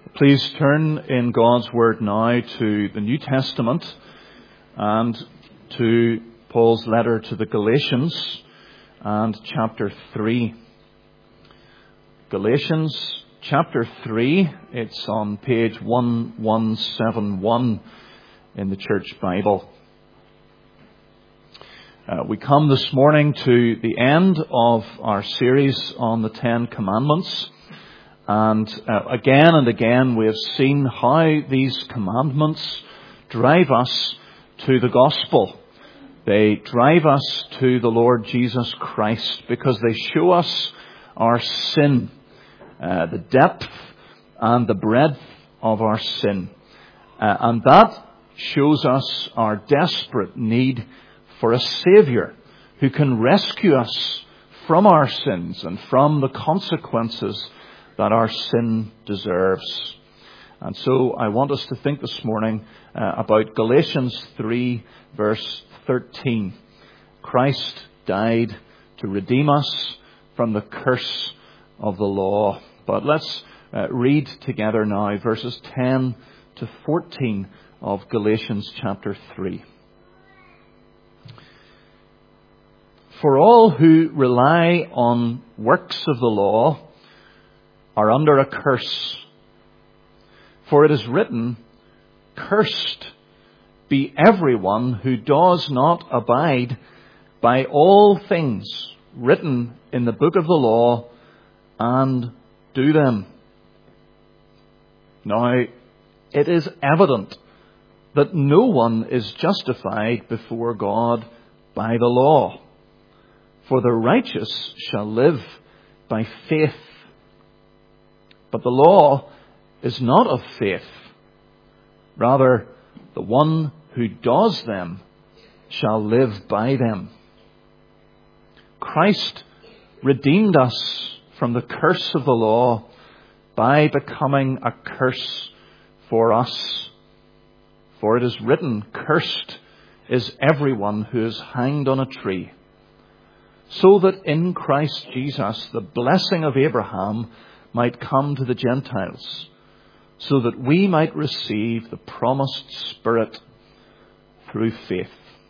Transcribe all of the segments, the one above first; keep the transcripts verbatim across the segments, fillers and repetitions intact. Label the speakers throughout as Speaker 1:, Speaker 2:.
Speaker 1: Please turn in God's Word now to the New Testament and to Paul's letter to the Galatians and chapter three. Galatians chapter three, it's on page eleven seventy-one in the Church Bible. Uh, we come this morning to the end of our series on the Ten Commandments. And uh, again and again we have seen how these commandments drive us to the gospel. They drive us to the Lord Jesus Christ because they show us our sin, uh, the depth and the breadth of our sin. Uh, and that shows us our desperate need for a Saviour who can rescue us from our sins and from the consequences that our sin deserves. And so I want us to think this morning uh, about Galatians three verse thirteen. Christ died to redeem us from the curse of the law. But let's uh, read together now verses ten to fourteen of Galatians chapter three. For all who rely on works of the law are under a curse. For it is written, "Cursed be everyone who does not abide by all things written in the book of the law and do them." Now, it is evident that no one is justified before God by the law. For the righteous shall live by faith. But the law is not of faith. Rather, the one who does them shall live by them. Christ redeemed us from the curse of the law by becoming a curse for us. For it is written, "Cursed is everyone who is hanged on a tree," so that in Christ Jesus the blessing of Abraham might come to the Gentiles, so that we might receive the promised Spirit through faith.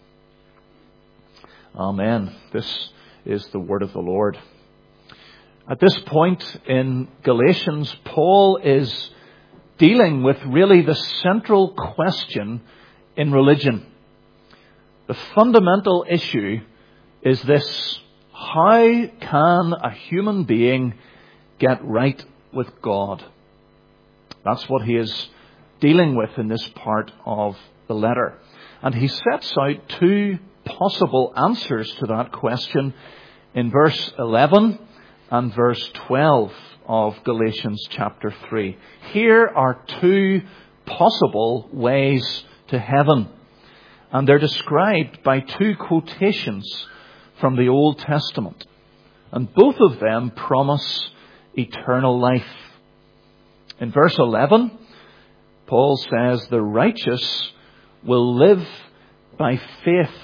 Speaker 1: Amen. This is the word of the Lord. At this point in Galatians, Paul is dealing with really the central question in religion. The fundamental issue is this: how can a human being get right with God? That's what he is dealing with in this part of the letter. And he sets out two possible answers to that question in verse eleven and verse twelve of Galatians chapter three. Here are two possible ways to heaven. And they're described by two quotations from the Old Testament. And both of them promise eternal life. In verse eleven, Paul says the righteous will live by faith.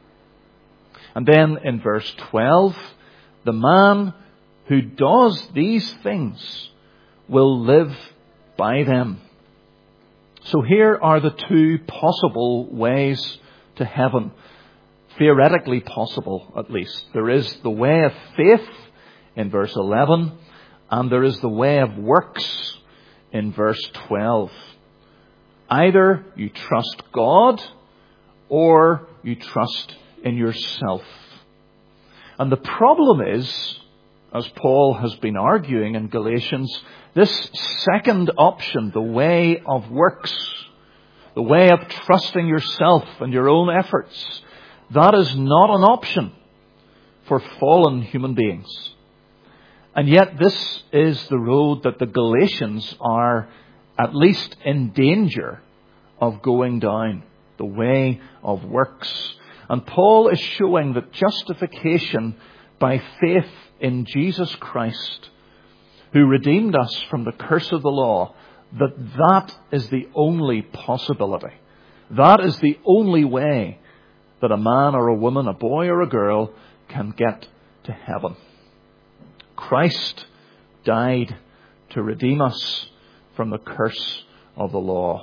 Speaker 1: And then in verse twelve, the man who does these things will live by them. So here are the two possible ways to heaven. Theoretically possible, at least. There is the way of faith in verse eleven, and there is the way of works in verse twelve. Either you trust God or you trust in yourself. And the problem is, as Paul has been arguing in Galatians, this second option, the way of works, the way of trusting yourself and your own efforts, that is not an option for fallen human beings. And yet this is the road that the Galatians are at least in danger of going down, the way of works. And Paul is showing that justification by faith in Jesus Christ, who redeemed us from the curse of the law, that that is the only possibility. That is the only way that a man or a woman, a boy or a girl, can get to heaven. Christ died to redeem us from the curse of the law.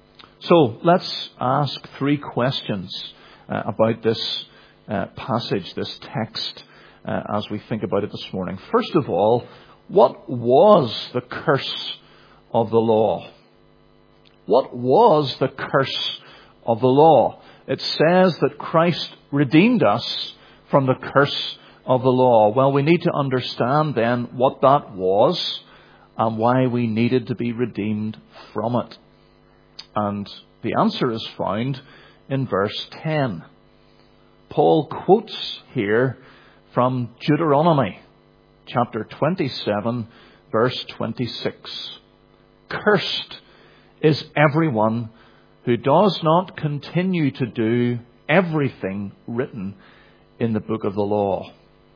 Speaker 1: So let's ask three questions uh, about this uh, passage, this text, uh, as we think about it this morning. First of all, what was the curse of the law? What was the curse of the law? It says that Christ redeemed us from the curse of the law. Well, we need to understand then what that was and why we needed to be redeemed from it. And the answer is found in verse ten. Paul quotes here from Deuteronomy chapter twenty-seven, verse twenty-six. Cursed is everyone who does not continue to do everything written in the book of the law.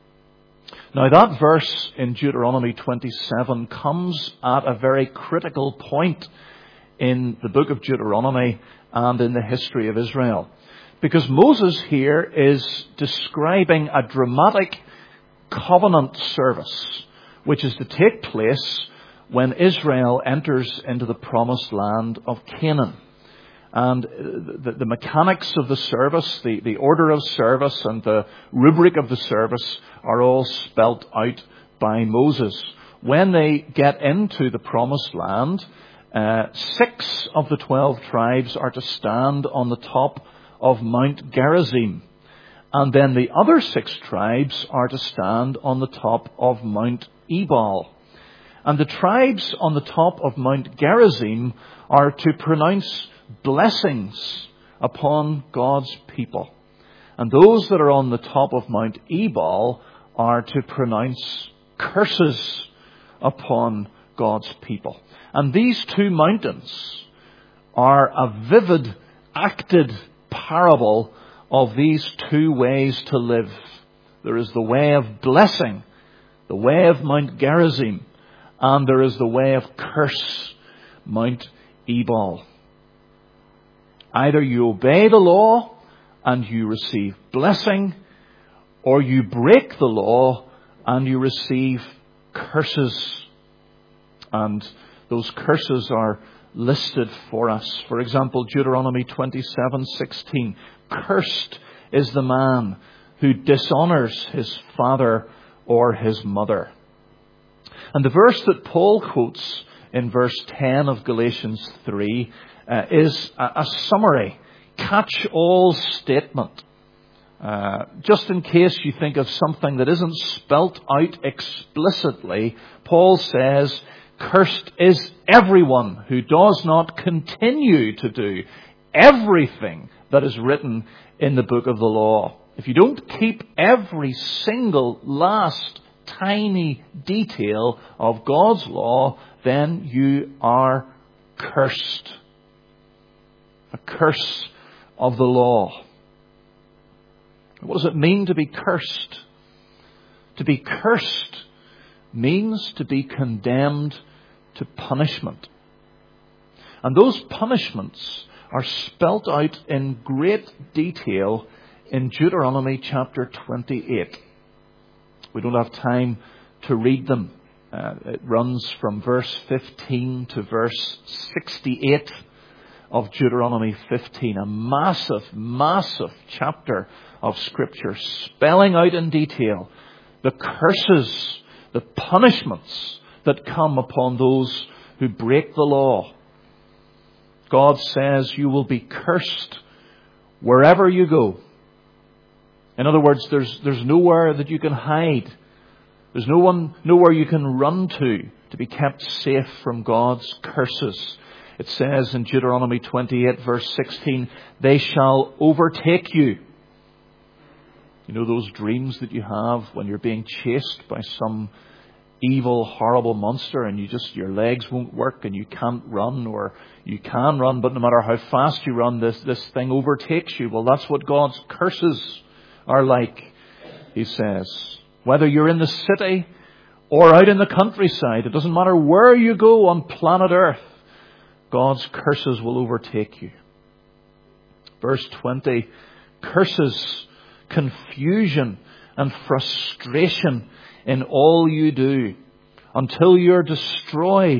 Speaker 1: Now that verse in Deuteronomy twenty-seven comes at a very critical point in the book of Deuteronomy and in the history of Israel. Because Moses here is describing a dramatic covenant service which is to take place when Israel enters into the promised land of Canaan. And the, the mechanics of the service, the, the order of service and the rubric of the service are all spelt out by Moses. When they get into the promised land, uh, six of the twelve tribes are to stand on the top of Mount Gerizim. And then the other six tribes are to stand on the top of Mount Ebal. And the tribes on the top of Mount Gerizim are to pronounce blessings upon God's people. And those that are on the top of Mount Ebal are to pronounce curses upon God's people. And these two mountains are a vivid, acted parable of these two ways to live. There is the way of blessing, the way of Mount Gerizim, and there is the way of curse, Mount Ebal. Either you obey the law and you receive blessing, or you break the law and you receive curses. And those curses are listed for us. For example, Deuteronomy twenty-seven sixteen. Cursed is the man who dishonors his father or his mother. And the verse that Paul quotes in verse ten of Galatians three uh, is a, a summary, catch-all statement. Uh, just in case you think of something that isn't spelt out explicitly, Paul says, cursed is everyone who does not continue to do everything that is written in the book of the law. If you don't keep every single last tiny detail of God's law, then you are cursed. A curse of the law. What does it mean to be cursed? To be cursed means to be condemned to punishment. And those punishments are spelt out in great detail in Deuteronomy chapter twenty-eight. We don't have time to read them. Uh, it runs from verse fifteen to verse sixty-eight of Deuteronomy fifteen. A massive, massive chapter of Scripture spelling out in detail the curses, the punishments that come upon those who break the law. God says you will be cursed wherever you go. In other words, there's there's nowhere that you can hide. There's no one, nowhere you can run to to be kept safe from God's curses. It says in Deuteronomy twenty-eight verse sixteen, they shall overtake you. You know those dreams that you have when you're being chased by some evil, horrible monster and you just, your legs won't work and you can't run, or you can run, but no matter how fast you run, this, this thing overtakes you. Well, that's what God's curses are like, he says. Whether you're in the city or out in the countryside, it doesn't matter where you go on planet Earth, God's curses will overtake you. Verse twenty, curses, confusion and frustration in all you do, until you're destroyed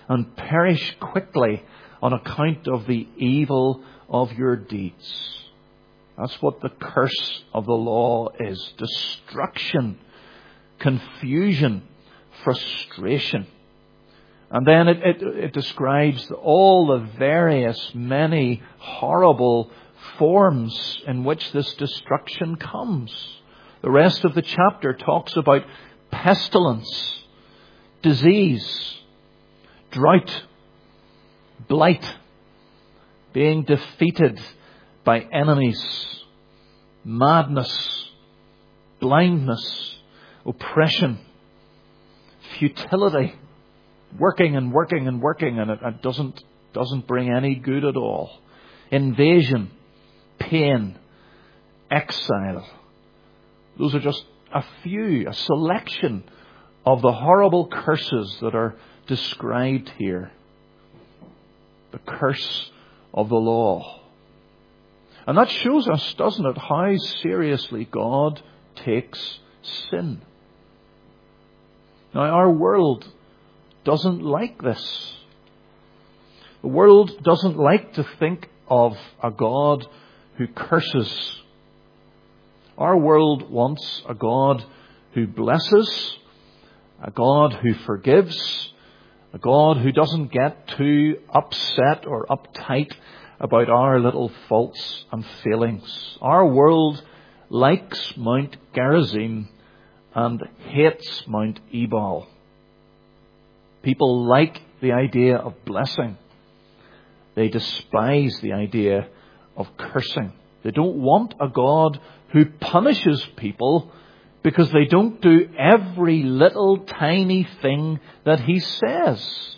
Speaker 1: and perish quickly on account of the evil of your deeds. That's what the curse of the law is. Destruction, confusion, frustration. And then it, it, it describes all the various, many horrible forms in which this destruction comes. The rest of the chapter talks about pestilence, disease, drought, blight, being defeated by enemies, madness, blindness, oppression, futility, working and working and working, and it, it doesn't doesn't bring any good at all. Invasion, pain, exile. Those are just a few, a selection of the horrible curses that are described here. The curse of the law. And that shows us, doesn't it, how seriously God takes sin. Now, our world doesn't like this. The world doesn't like to think of a God who curses. Our world wants a God who blesses, a God who forgives, a God who doesn't get too upset or uptight about our little faults and failings. Our world likes Mount Gerizim and hates Mount Ebal. People like the idea of blessing. They despise the idea of cursing. They don't want a God who punishes people because they don't do every little tiny thing that he says.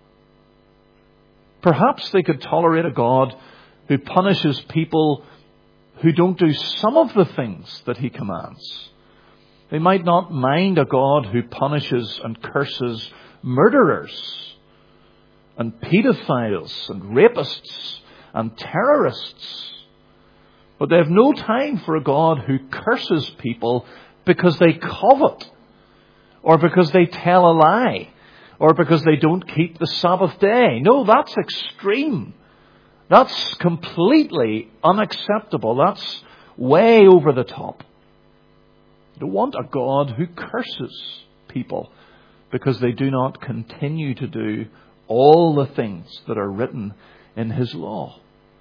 Speaker 1: Perhaps they could tolerate a God who punishes people who don't do some of the things that he commands. They might not mind a God who punishes and curses murderers and pedophiles and rapists and terrorists. But they have no time for a God who curses people because they covet, or because they tell a lie, or because they don't keep the Sabbath day. No, that's extreme. That's completely unacceptable. That's way over the top. You don't want a God who curses people because they do not continue to do all the things that are written in his law.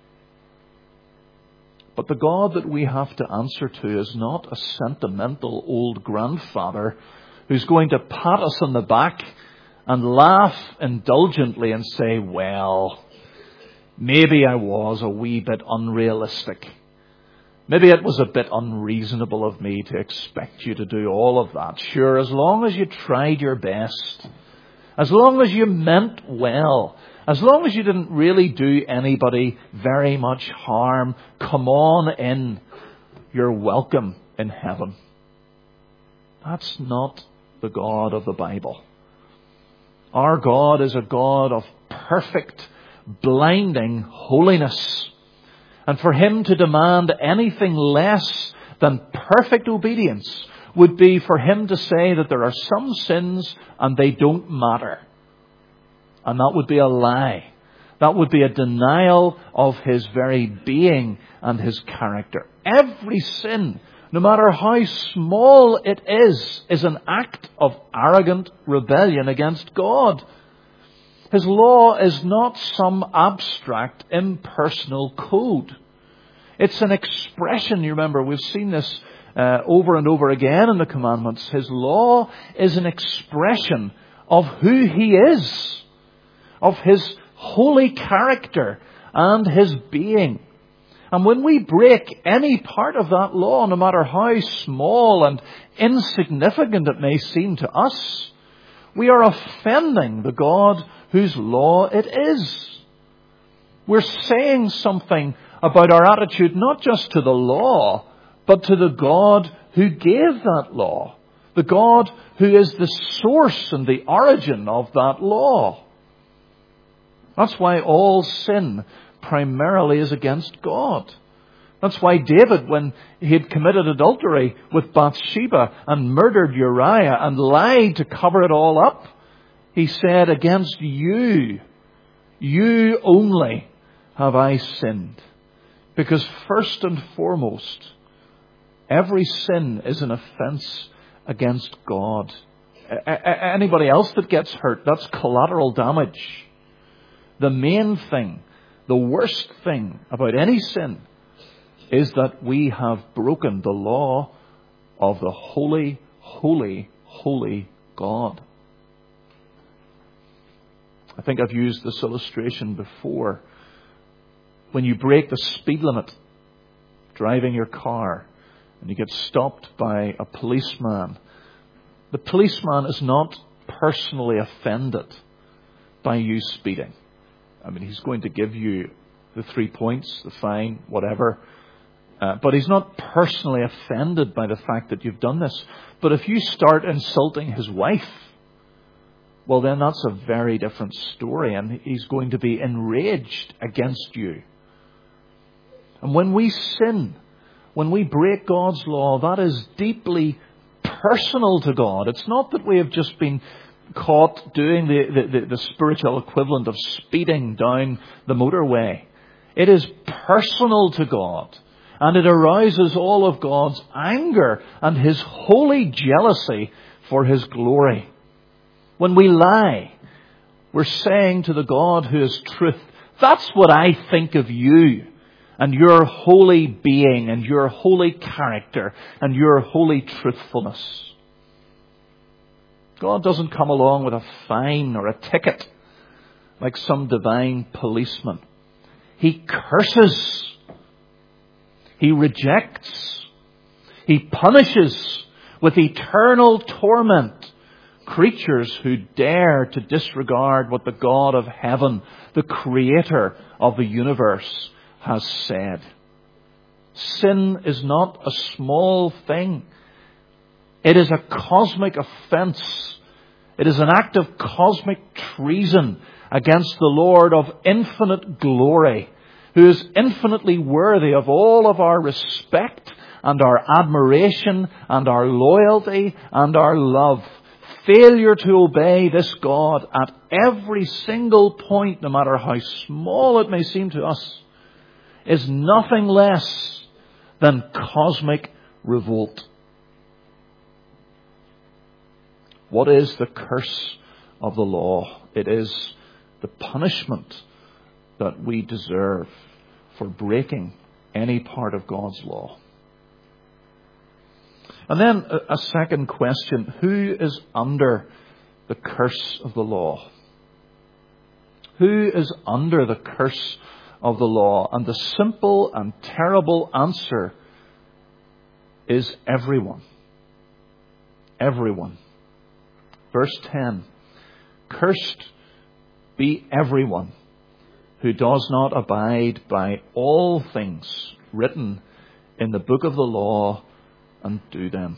Speaker 1: But the God that we have to answer to is not a sentimental old grandfather who's going to pat us on the back and laugh indulgently and say, well, maybe I was a wee bit unrealistic. Maybe it was a bit unreasonable of me to expect you to do all of that. Sure, as long as you tried your best, as long as you meant well, as long as you didn't really do anybody very much harm, come on in. You're welcome in heaven. That's not the God of the Bible. Our God is a God of perfect, blinding holiness. And for him to demand anything less than perfect obedience would be for him to say that there are some sins and they don't matter. And that would be a lie. That would be a denial of his very being and his character. Every sin, no matter how small it is, is an act of arrogant rebellion against God. His law is not some abstract, impersonal code. It's an expression. You remember, we've seen this uh, over and over again in the commandments. His law is an expression of who he is, of his holy character and his being. And when we break any part of that law, no matter how small and insignificant it may seem to us, we are offending the God whose law it is. We're saying something about our attitude not just to the law, but to the God who gave that law. The God who is the source and the origin of that law. That's why all sin primarily is against God. That's why David, when he had committed adultery with Bathsheba and murdered Uriah and lied to cover it all up, He said, against you, you only have I sinned. Because first and foremost, every sin is an offence against God. A- a- anybody else that gets hurt, that's collateral damage. The main thing, the worst thing about any sin is that we have broken the law of the holy, holy, holy God. I think I've used this illustration before. When you break the speed limit, driving your car, and you get stopped by a policeman, the policeman is not personally offended by you speeding. I mean, he's going to give you the three points, the fine, whatever. Uh, but he's not personally offended by the fact that you've done this. But if you start insulting his wife, well, then that's a very different story, and he's going to be enraged against you. And when we sin, when we break God's law, that is deeply personal to God. It's not that we have just been caught doing the, the, the spiritual equivalent of speeding down the motorway. It is personal to God, and it arouses all of God's anger and His holy jealousy for His glory. When we lie, we're saying to the God who is truth, that's what I think of you, and your holy being, and your holy character, and your holy truthfulness. God doesn't come along with a fine or a ticket like some divine policeman. He curses. He rejects. He punishes with eternal torment creatures who dare to disregard what the God of heaven, the creator of the universe, has said. Sin is not a small thing. It is a cosmic offence. It is an act of cosmic treason against the Lord of infinite glory, who is infinitely worthy of all of our respect and our admiration and our loyalty and our love. Failure to obey this God at every single point, no matter how small it may seem to us, is nothing less than cosmic revolt. What is the curse of the law? It is the punishment that we deserve for breaking any part of God's law. And then a second question: who is under the curse of the law? Who is under the curse of the law? And the simple and terrible answer is everyone. Everyone. Verse ten. Cursed be everyone who does not abide by all things written in the book of the law and do them.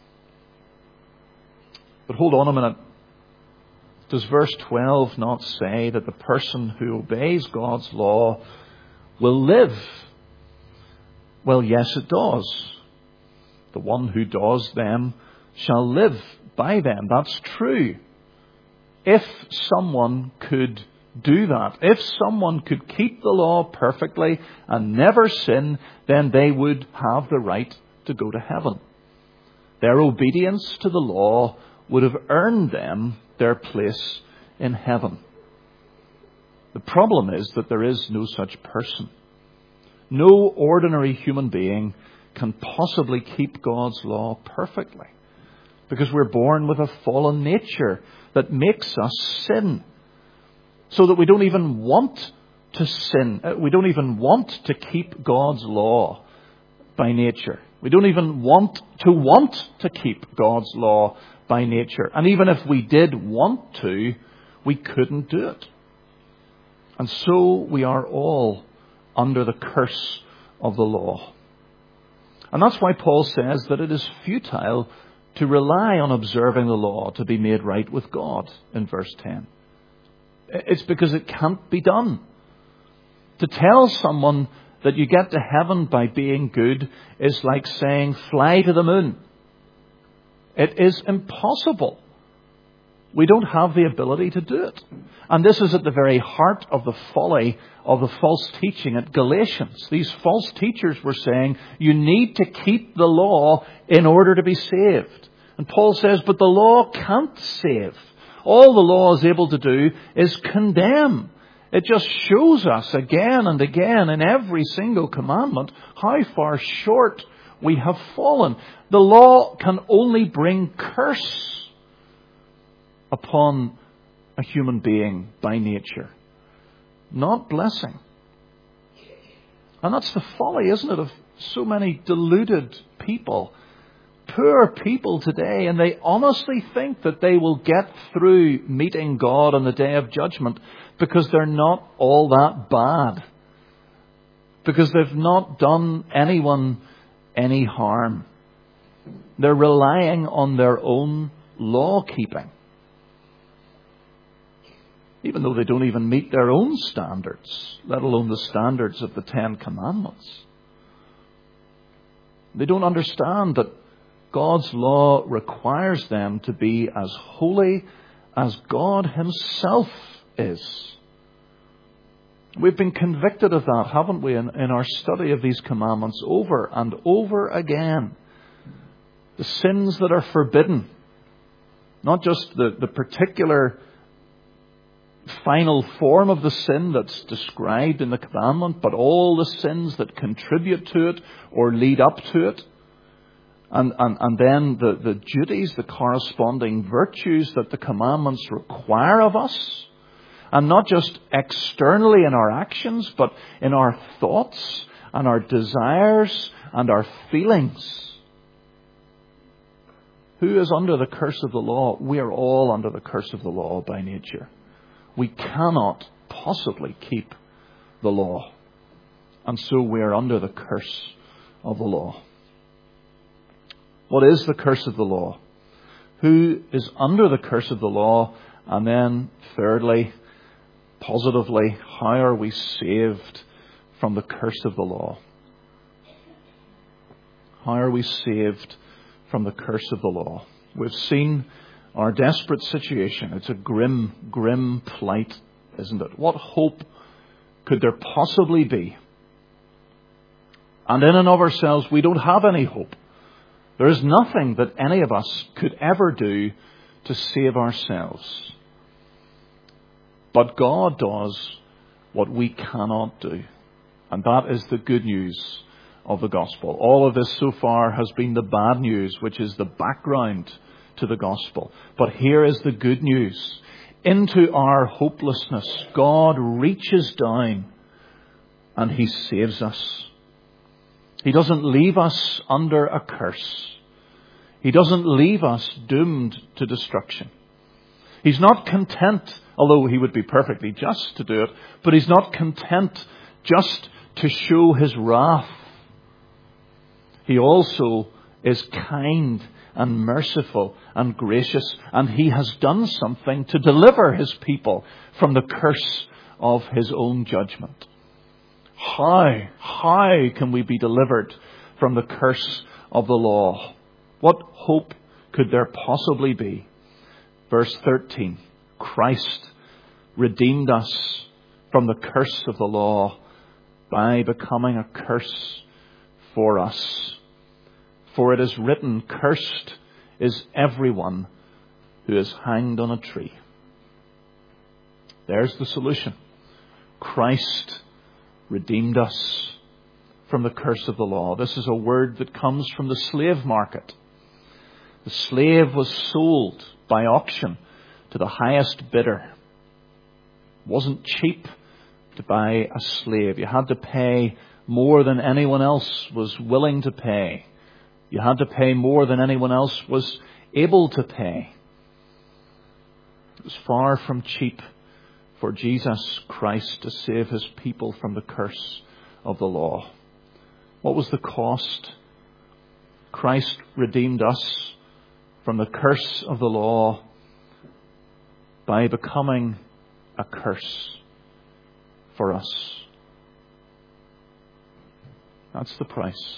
Speaker 1: But hold on a minute. Does verse twelve not say that the person who obeys God's law will live? Well, yes, it does. The one who does them shall live by them. That's true. If someone could do that, if someone could keep the law perfectly and never sin, then they would have the right to go to heaven. Their obedience to the law would have earned them their place in heaven. The problem is that there is no such person. No ordinary human being can possibly keep God's law perfectly, because we're born with a fallen nature that makes us sin, so that we don't even want to sin. We don't even want to keep God's law by nature. We don't even want to want to keep God's law by nature. And even if we did want to, we couldn't do it. And so we are all under the curse of the law. And that's why Paul says that it is futile to rely on observing the law to be made right with God in verse ten. It's because it can't be done. To tell someone that you get to heaven by being good is like saying fly to the moon. It is impossible. We don't have the ability to do it. And this is at the very heart of the folly of the false teaching at Galatians. These false teachers were saying, you need to keep the law in order to be saved. And Paul says, but the law can't save. All the law is able to do is condemn. It just shows us again and again in every single commandment how far short we have fallen. The law can only bring curse upon a human being by nature, not blessing. And that's the folly, isn't it, of so many deluded people, poor people today, and they honestly think that they will get through meeting God on the day of judgment because they're not all that bad, because they've not done anyone any harm. They're relying on their own law keeping, even though they don't even meet their own standards, let alone the standards of the Ten Commandments. They don't understand that God's law requires them to be as holy as God Himself is. We've been convicted of that, haven't we, in, in our study of these commandments over and over again. The sins that are forbidden, not just the, the particular final form of the sin that's described in the commandment, but all the sins that contribute to it or lead up to it. And, and, and then the, the duties, the corresponding virtues that the commandments require of us. And not just externally in our actions, but in our thoughts and our desires and our feelings. Who is under the curse of the law? We are all under the curse of the law by nature. We cannot possibly keep the law. And so we are under the curse of the law. What is the curse of the law? Who is under the curse of the law? And then thirdly, positively, how are we saved from the curse of the law? How are we saved from the curse of the law? We've seen our desperate situation. It's a grim, grim plight, isn't it? What hope could there possibly be? And in and of ourselves, we don't have any hope. There is nothing that any of us could ever do to save ourselves. But God does what we cannot do. And that is the good news of the gospel. All of this so far has been the bad news, which is the background to the gospel. But here is the good news. Into our hopelessness, God reaches down and He saves us. He doesn't leave us under a curse. He doesn't leave us doomed to destruction. He's not content, although He would be perfectly just to do it, but He's not content just to show His wrath. He also is kind and merciful and gracious, and He has done something to deliver His people from the curse of His own judgment. How, how can we be delivered from the curse of the law? What hope could there possibly be? Verse thirteen, Christ redeemed us from the curse of the law by becoming a curse for us. For it is written, cursed is everyone who is hanged on a tree. There's the solution. Christ redeemed us from the curse of the law. This is a word that comes from the slave market. The slave was sold by auction to the highest bidder. It wasn't cheap to buy a slave. You had to pay more than anyone else was willing to pay. You had to pay more than anyone else was able to pay. It was far from cheap for Jesus Christ to save His people from the curse of the law. What was the cost? Christ redeemed us from the curse of the law by becoming a curse for us. That's the price.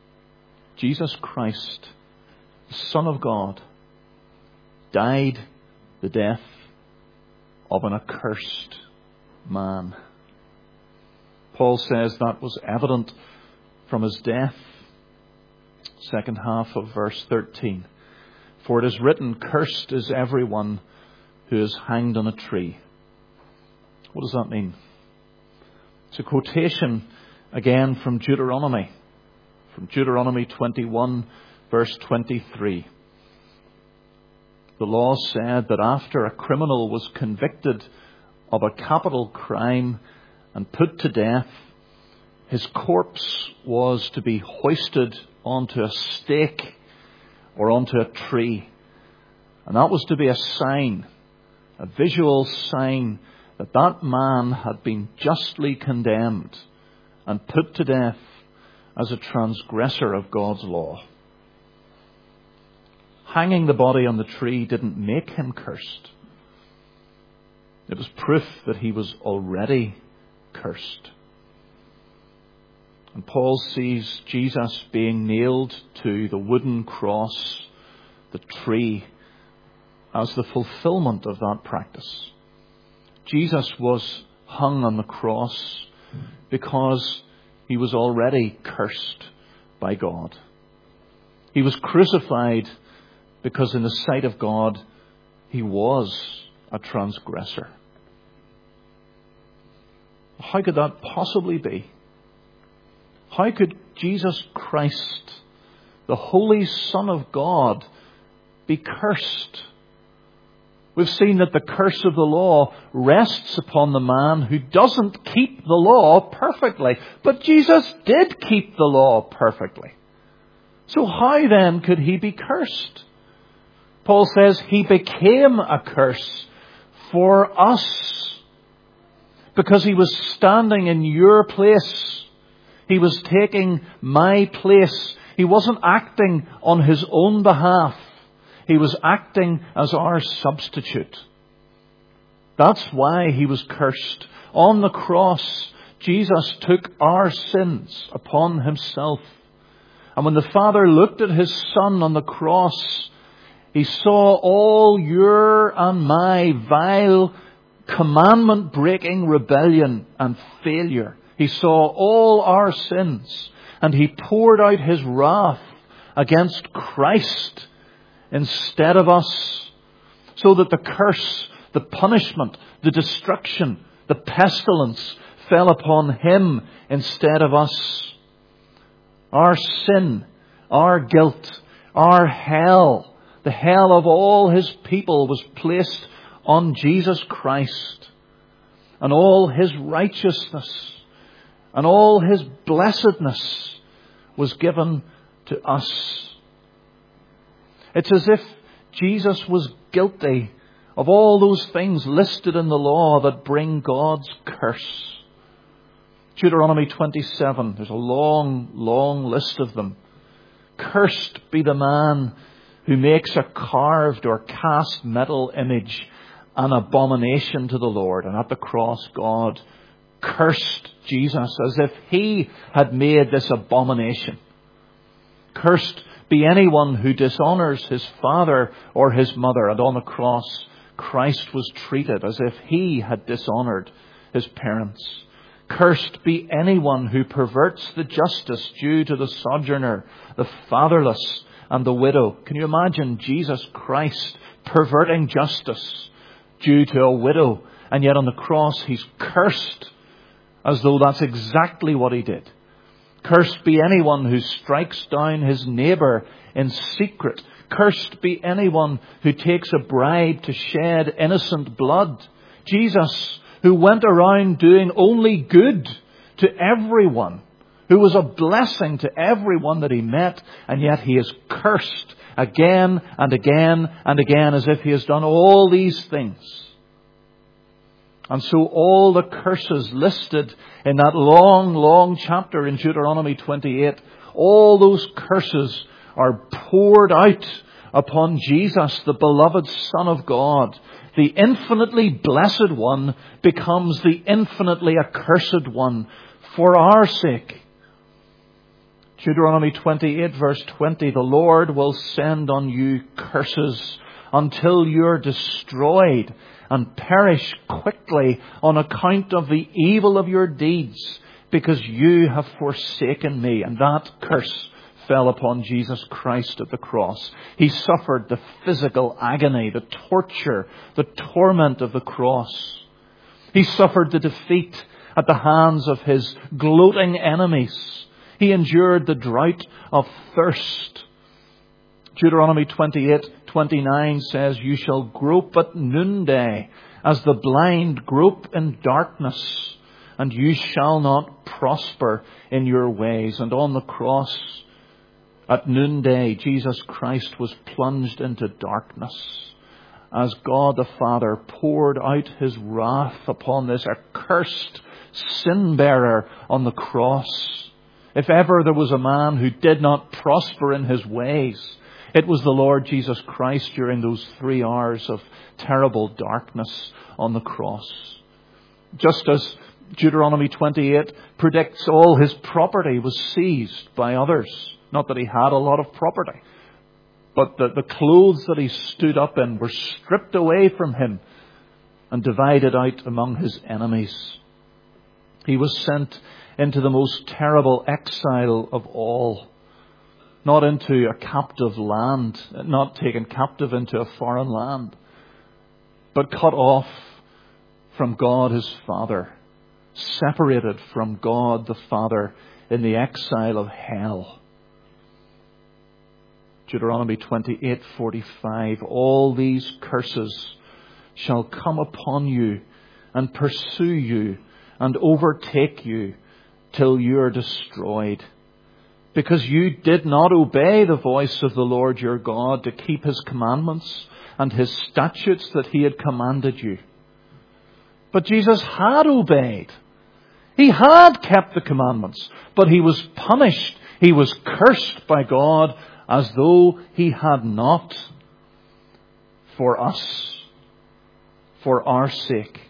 Speaker 1: Jesus Christ, the Son of God, died the death of an accursed man. Paul says that was evident from his death. Second half of verse thirteen. For it is written, cursed is everyone who is hanged on a tree. What does that mean? It's a quotation again from Deuteronomy. From Deuteronomy twenty-one, verse twenty-three. The law said that after a criminal was convicted of a capital crime and put to death, his corpse was to be hoisted onto a stake or onto a tree. And that was to be a sign, a visual sign that that man had been justly condemned and put to death as a transgressor of God's law. Hanging the body on the tree didn't make him cursed. It was proof that he was already cursed. And Paul sees Jesus being nailed to the wooden cross, the tree, as the fulfillment of that practice. Jesus was hung on the cross because he was already cursed by God. He was crucified because in the sight of God, he was a transgressor. How could that possibly be? How could Jesus Christ, the Holy Son of God, be cursed? We've seen that the curse of the law rests upon the man who doesn't keep the law perfectly. But Jesus did keep the law perfectly. So how then could he be cursed? Paul says he became a curse for us because he was standing in your place. He was taking my place. He wasn't acting on his own behalf. He was acting as our substitute. That's why he was cursed. On the cross, Jesus took our sins upon himself. And when the Father looked at his Son on the cross, he saw all your and my vile, commandment-breaking rebellion and failure. He saw all our sins, and he poured out his wrath against Christ instead of us, so that the curse, the punishment, the destruction, the pestilence fell upon him instead of us. Our sin, our guilt, our hell, the hell of all his people was placed on Jesus Christ, and all his righteousness and all his blessedness was given to us. It's as if Jesus was guilty of all those things listed in the law that bring God's curse. Deuteronomy twenty-seven, there's a long, long list of them. Cursed be the man who makes a carved or cast metal image, an abomination to the Lord. And at the cross, God cursed Jesus as if he had made this abomination. Cursed be anyone who dishonors his father or his mother. And on the cross, Christ was treated as if he had dishonored his parents. Cursed be anyone who perverts the justice due to the sojourner, the fatherless, and the widow. Can you imagine Jesus Christ perverting justice due to a widow? And yet on the cross, he's cursed as though that's exactly what he did. Cursed be anyone who strikes down his neighbour in secret. Cursed be anyone who takes a bribe to shed innocent blood. Jesus, who went around doing only good to everyone, who was a blessing to everyone that he met, and yet he is cursed again and again and again as if he has done all these things. And so all the curses listed in that long, long chapter in Deuteronomy twenty-eight, all those curses are poured out upon Jesus, the beloved Son of God. The infinitely blessed one becomes the infinitely accursed one for our sake. Deuteronomy twenty-eight verse twenty, the Lord will send on you curses until you're destroyed and perish quickly on account of the evil of your deeds, because you have forsaken me. And that curse fell upon Jesus Christ at the cross. He suffered the physical agony, the torture, the torment of the cross. He suffered the defeat at the hands of his gloating enemies. He endured the drought of thirst. Deuteronomy twenty-eight twenty-nine says, "You shall grope at noonday, as the blind grope in darkness, and you shall not prosper in your ways." And on the cross, at noonday, Jesus Christ was plunged into darkness as God the Father poured out his wrath upon this accursed sin-bearer on the cross. If ever there was a man who did not prosper in his ways, it was the Lord Jesus Christ during those three hours of terrible darkness on the cross. Just as Deuteronomy twenty-eight predicts, all his property was seized by others. Not that he had a lot of property, but that the clothes that he stood up in were stripped away from him and divided out among his enemies. He was sent into the most terrible exile of all. Not into a captive land, not taken captive into a foreign land, but cut off from God his Father, separated from God the Father in the exile of hell. Deuteronomy twenty-eight forty-five, "All these curses shall come upon you and pursue you and overtake you till you are destroyed, because you did not obey the voice of the Lord your God to keep his commandments and his statutes that he had commanded you." But Jesus had obeyed. He had kept the commandments, but he was punished. He was cursed by God as though he had not, for us, for our sake.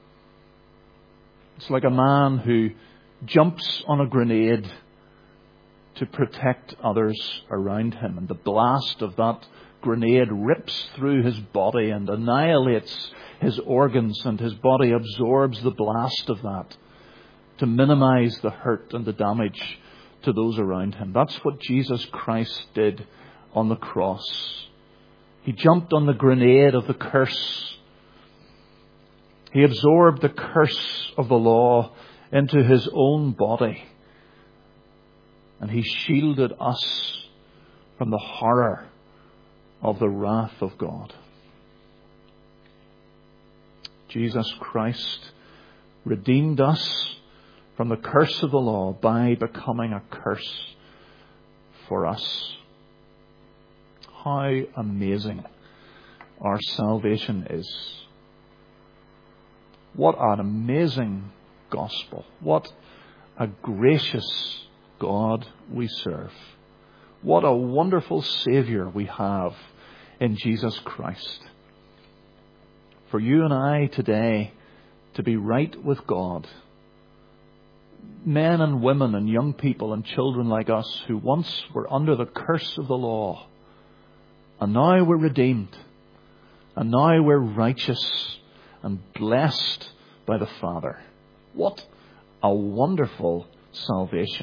Speaker 1: It's like a man who jumps on a grenade to protect others around him, and the blast of that grenade rips through his body and annihilates his organs, and his body absorbs the blast of that to minimize the hurt and the damage to those around him. That's what Jesus Christ did on the cross. He jumped on the grenade of the curse. He absorbed the curse of the law into his own body, and he shielded us from the horror of the wrath of God. Jesus Christ redeemed us from the curse of the law by becoming a curse for us. How amazing our salvation is. What an amazing gospel. What a gracious God we serve. What a wonderful Saviour we have in Jesus Christ. For you and I today to be right with God, men and women and young people and children like us who once were under the curse of the law, and now we're redeemed, and now we're righteous and blessed by the Father. What a wonderful salvation.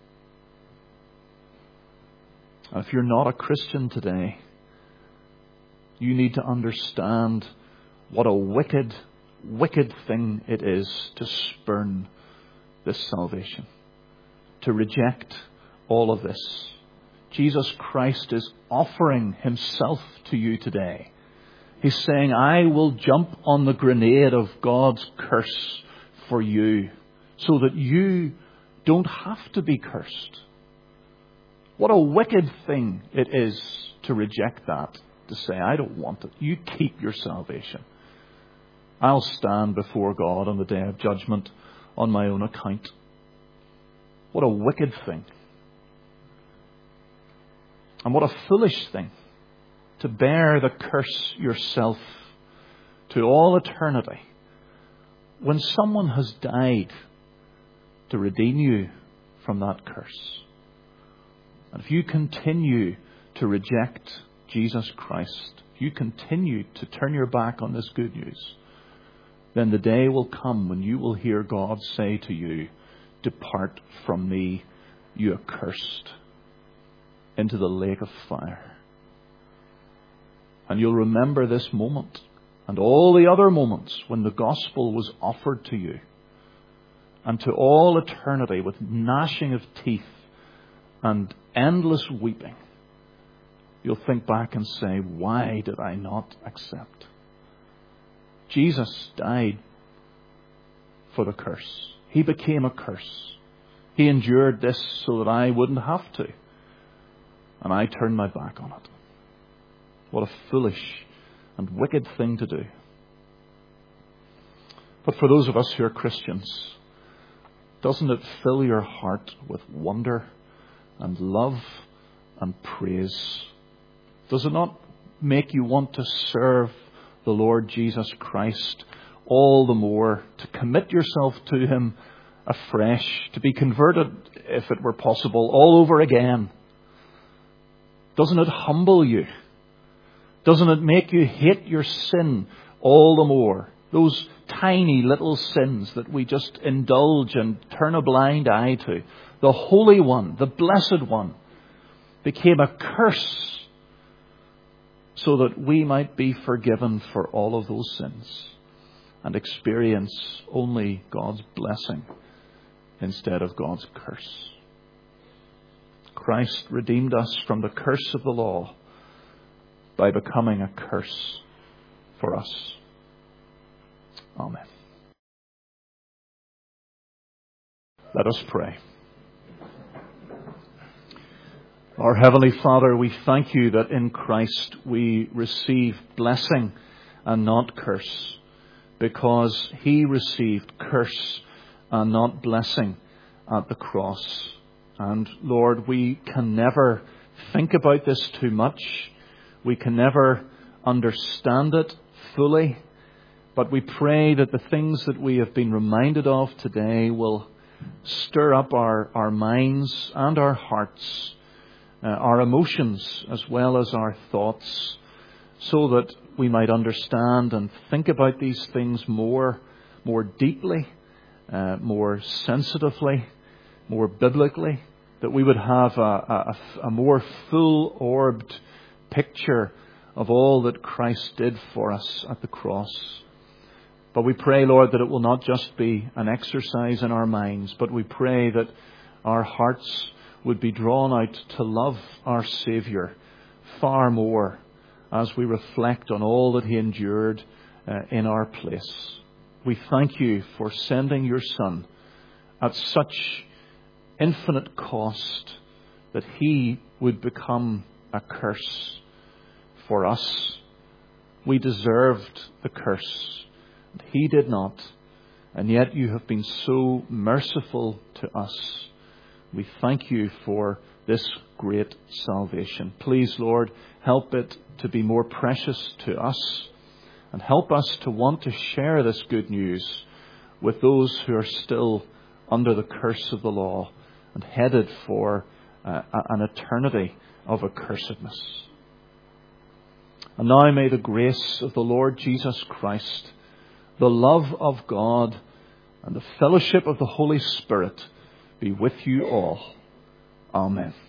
Speaker 1: And if you're not a Christian today, you need to understand what a wicked, wicked thing it is to spurn this salvation, to reject all of this. Jesus Christ is offering himself to you today. He's saying, I will jump on the grenade of God's curse for you so that you don't have to be cursed. What a wicked thing it is to reject that, to say, I don't want it. You keep your salvation. I'll stand before God on the day of judgment on my own account. What a wicked thing. And what a foolish thing to bear the curse yourself to all eternity when someone has died to redeem you from that curse. And if you continue to reject Jesus Christ, if you continue to turn your back on this good news, then the day will come when you will hear God say to you, "Depart from me, you accursed," into the lake of fire. And you'll remember this moment and all the other moments when the gospel was offered to you, and to all eternity, with gnashing of teeth and endless weeping, you'll think back and say, "Why did I not accept?" Jesus died for the curse. He became a curse. He endured this so that I wouldn't have to. And I turned my back on it. What a foolish and wicked thing to do. But for those of us who are Christians, doesn't it fill your heart with wonder and love and praise? Does it not make you want to serve the Lord Jesus Christ all the more, to commit yourself to Him afresh, to be converted, if it were possible, all over again? Doesn't it humble you? Doesn't it make you hate your sin all the more? Those tiny little sins that we just indulge and turn a blind eye to. The Holy One, the Blessed One, became a curse so that we might be forgiven for all of those sins and experience only God's blessing instead of God's curse. Christ redeemed us from the curse of the law by becoming a curse for us. Amen. Let us pray. Our Heavenly Father, we thank you that in Christ we receive blessing and not curse, because He received curse and not blessing at the cross. And Lord, we can never think about this too much. We can never understand it fully. But we pray that the things that we have been reminded of today will stir up our, our minds and our hearts, uh, our emotions as well as our thoughts, so that we might understand and think about these things more, more deeply, uh, more sensitively, more biblically, that we would have a, a, a more full-orbed picture of all that Christ did for us at the cross. But we pray, Lord, that it will not just be an exercise in our minds, but we pray that our hearts would be drawn out to love our Saviour far more as we reflect on all that He endured uh, in our place. We thank you for sending your Son at such infinite cost that He would become a curse for us. We deserved the curse. He did not. And yet you have been so merciful to us. We thank you for this great salvation. Please, Lord, help it to be more precious to us, and help us to want to share this good news with those who are still under the curse of the law and headed for uh, an eternity of accursedness. And now may the grace of the Lord Jesus Christ, the love of God, and the fellowship of the Holy Spirit be with you all. Amen.